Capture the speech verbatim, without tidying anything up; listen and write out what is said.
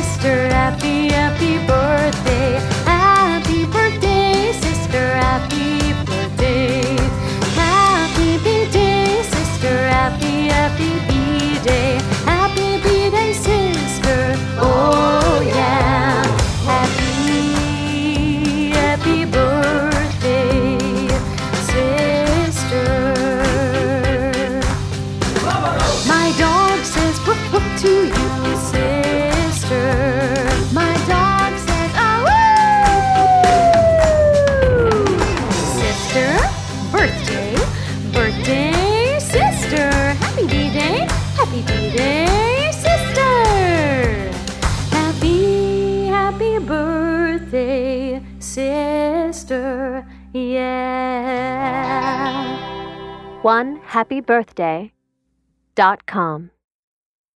sister, happy, happy birthday. Happy birthday, sister, happy birthday. Happy B-Day, sister, happy, happy B-Day. Happy B-Day, sister, oh yeah. Happy, happy birthday, sister. My dog says whoop whoop to you, sister. My dog says oh woo! Sister, birthday, birthday, sister. Happy B-Day, happy B-Day, sister. Happy, happy birthday, sister, yeah. one happy birthday dot com